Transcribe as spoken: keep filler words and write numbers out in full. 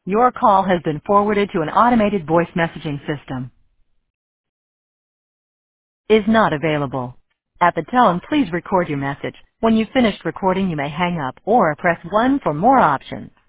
Your call has been forwarded to an automated voice messaging system. Is not available. At the tone, please record your message. When you've finished recording, you may hang up or press one for more options.